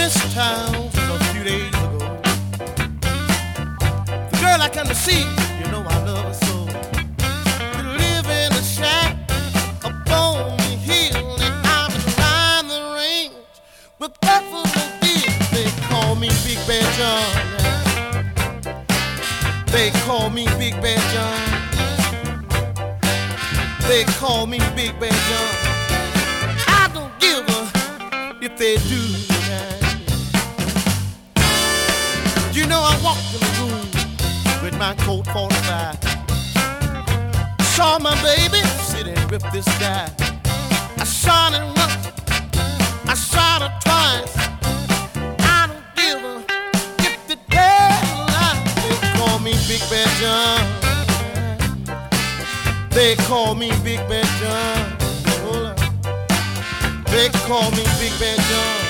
this town a few days ago. The girl I come to see, you know I love her so. We live in a shack up on the hill, and I'm behind the range with Buffalo Bill. They call me Big Bad John. They call me Big Bad John. They call me Big Bad John. I don't give a if they do. You know I walked in the room with my coat 45. Saw my baby sitting with this guy. I shot him once, I shot her twice. I don't give a if they tell lie. They call me Big Bad John. They call me Big Bad John. Hold on. They call me Big Bad John.